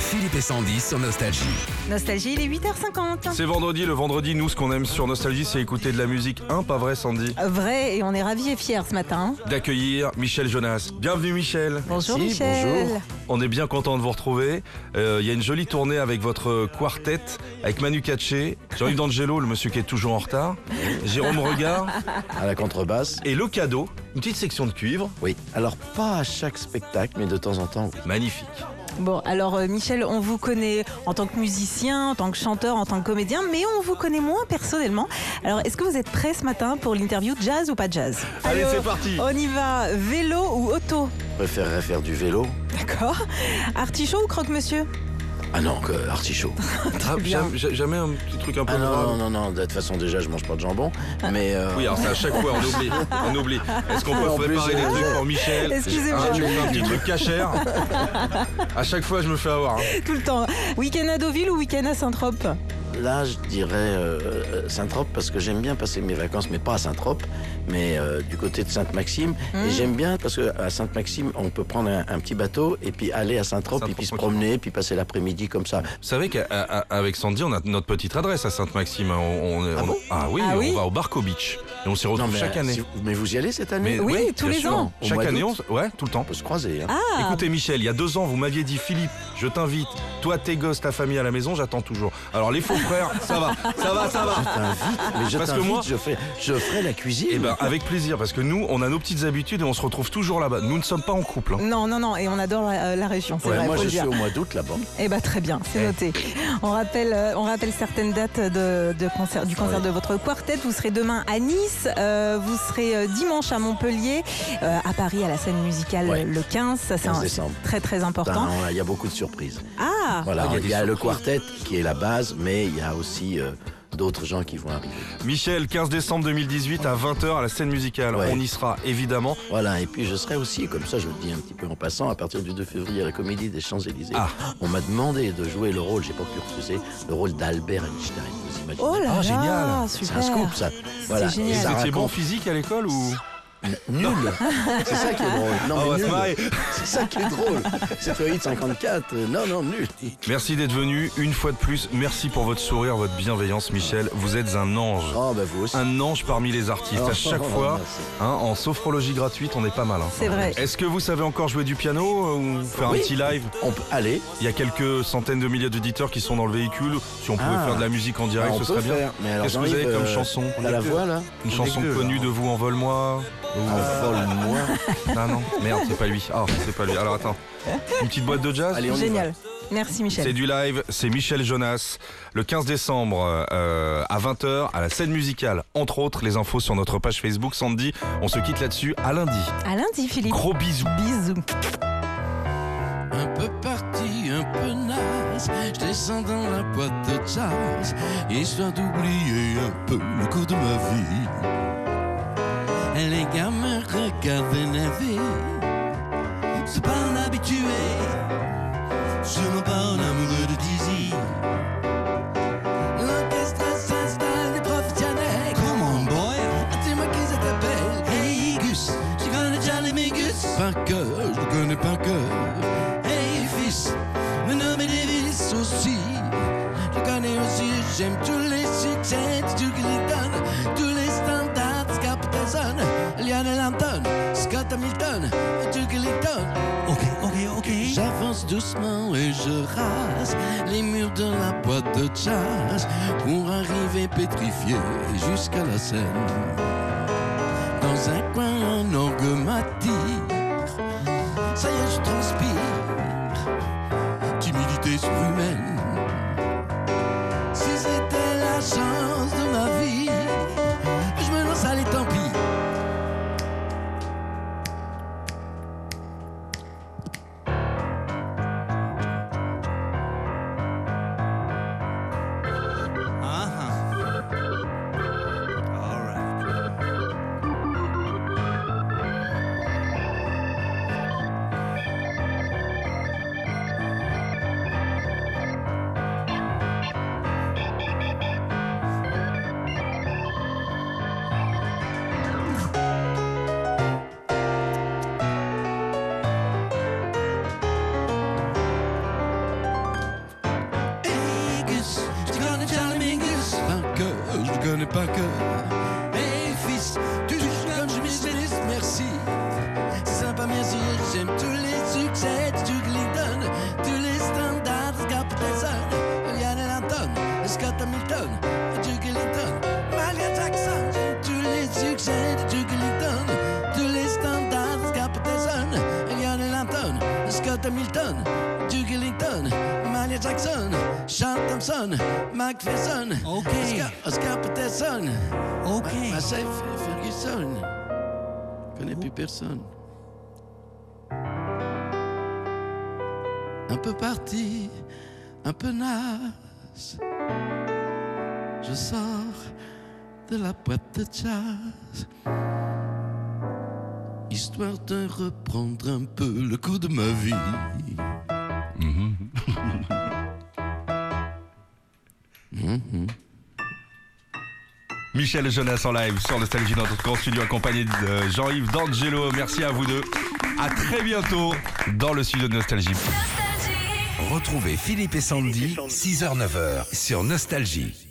Philippe et Sandy sur Nostalgie. Nostalgie, il est 8h50. C'est vendredi, le vendredi, nous ce qu'on aime sur Nostalgie c'est écouter de la musique, pas vrai Sandy? Vrai, et on est ravis et fiers ce matin. D'accueillir Michel Jonas. Bienvenue Michel. Bonjour Merci, Michel. bonjour. On est bien content de vous retrouver. Il y a une jolie tournée avec votre quartet, avec Manu Katché, Jean-Yves D'Angelo, le monsieur qui est toujours en retard, Jérôme Regard À la contrebasse. et le cadeau, une petite section de cuivre. Oui. Alors pas à chaque spectacle, mais de temps en temps, oui. Magnifique. Bon, alors Michel, on vous connaît en tant que musicien, en tant que chanteur, en tant que comédien, mais on vous connaît moins personnellement. Alors, est-ce que vous êtes prêts ce matin pour l'interview jazz ou pas jazz? Allez, Alors, c'est parti. On y va, vélo ou auto? Je préférerais faire du vélo. D'accord. Artichaut ou croque-monsieur? Ah non, que artichaut. bien. Jamais un petit truc un peu Ah grave. non. De toute façon, déjà, je mange pas de jambon. Mais Oui, alors c'est à chaque fois, on oublie. Est-ce qu'on peut En plus, préparer des trucs pour Michel? Excusez-moi. Tu me fais un petit truc cachère. À chaque fois, je me fais avoir. Tout le temps. Week-end à Deauville ou week-end à Saint-Trope? là, je dirais Saint-Trope parce que j'aime bien passer mes vacances, mais pas à Saint-Trope, mais du côté de Sainte-Maxime. Et j'aime bien parce qu'à Sainte-Maxime, on peut prendre un petit bateau et puis aller à Saint-Trope et puis se promener, puis passer l'après-midi comme ça. Vous savez qu'avec Sandy, on a notre petite adresse à Sainte-Maxime. Bon Oui, Ah oui on va au Barco Beach. Et on s'y retrouve chaque année. Mais vous y allez cette année? Oui, tous bien les sûr. ans. Au Chaque mois année, d'août. ouais, tout le temps. On peut se croiser. Hein. Ah, Écoutez Michel, il y a 2 ans, vous m'aviez dit Philippe, je t'invite, toi, tes gosses, ta famille à la maison, j'attends toujours. Alors les faux frères, ça va. Mais je Parce que t'invite, moi- je ferai la cuisine. Eh ben avec plaisir, parce que nous, on a nos petites habitudes et on se retrouve toujours là-bas. Nous ne sommes pas en couple. Hein. non, et on adore la région, c'est vrai, moi faut je le suis dire. au mois d'août là-bas. Eh ben très bien, c'est noté. On rappelle certaines dates du concert de votre quartet. Vous serez demain à Nice, vous serez dimanche à Montpellier, à Paris à la scène musicale Ouais. le 15. Ça, c'est 15 décembre. très très important. Il y a beaucoup de surprises. Ah, Voilà, il y a des il y a le surprises. quartet qui est la base, mais il y a aussi d'autres gens qui vont arriver. Michel, 15 décembre 2018 à 20h à la scène musicale. Ouais. On y sera évidemment. Voilà, et puis je serai aussi, comme ça je le dis un petit peu en passant, à partir du 2 février à la Comédie des Champs-Élysées. Ah. On m'a demandé de jouer le rôle, j'ai pas pu refuser, le rôle d'Albert Einstein. Vous imaginez? oh là Ah, là, génial. C'est super. un scoop ça. Voilà. génial. Et Vous ça étiez bon en raconte- physique à l'école ou Nul. C'est ça qui est drôle. Non, on mais va se nul. marrer. C'est ça qui est drôle. C'est feuille de 54. Non, nul. Merci d'être venu une fois de plus. Merci pour votre sourire, votre bienveillance, Michel. Vous êtes un ange. Oh, bah vous aussi. Un ange parmi les artistes. Oh, À chaque oh, fois, merci. en sophrologie gratuite, on est pas mal. C'est vrai. Est-ce que vous savez encore jouer du piano ou faire Oui. un petit live? On peut aller. Il y a quelques centaines de milliers d'auditeurs qui sont dans le véhicule. Si on pouvait Ah. faire de la musique en direct, on ce peut serait bien. faire. Mais alors, Qu'est-ce que vous avez Jean-Yves, comme chanson? On a la voix là. Une chanson connue de vous, Envole-moi. Envole-moi. Ah non, merde, c'est pas lui. Ah, c'est pas lui. Alors attends. Une petite boîte de jazz? Allez, on y Génial. Merci Michel. C'est du live, c'est Michel Jonas. Le 15 décembre à 20h à la scène musicale. Entre autres, les infos sur notre page Facebook Sandy. On se quitte là-dessus à lundi. À lundi Philippe. Gros bisous. Bisous. Un peu parti, un peu naze, je descends dans la boîte de jazz, histoire d'oublier un peu le cours de ma vie. Et les gamins regardent énervés, c'est pas un habitué, sûrement pas un amoureux de Dizzy. L'orchestre s'installe, les professionnels. Come on boy, dis-moi qui ça t'appelle. Hey Gus, tu connais déjà les Mégus? Par cœur, je le connais par cœur. Hey fils, me nommer Davis aussi. Je connais aussi, j'aime tous les succès de Duke Ellington, tous les standards, Scott Peterson, Lionel Hampton, Scott Hamilton, Duke Ellington. Ok. J'avance doucement et je rase les murs de la boîte de jazz pour arriver pétrifié jusqu'à la scène. Dans un coin, un orgue m'attire. Ça y est, je transpire. Timidité surhumaine. Si c'était la chance de ma vie, je me lance, allez, tant pis. Hamilton, Duke Ellington, Malia Jackson, Charles Thompson, Mark Ferguson, Oscar Peterson, Massey Ferguson. Je connais plus personne. Un peu parti, un peu naze. Je sors de la boîte de jazz, histoire de reprendre un peu le coup de ma vie. Michel Jonas en live sur Nostalgie dans notre grand studio accompagné de Jean-Yves D'Angelo. Merci à vous deux. À très bientôt dans le studio de Nostalgie. Retrouvez Philippe et Sandy, 6h-9h sur Nostalgie.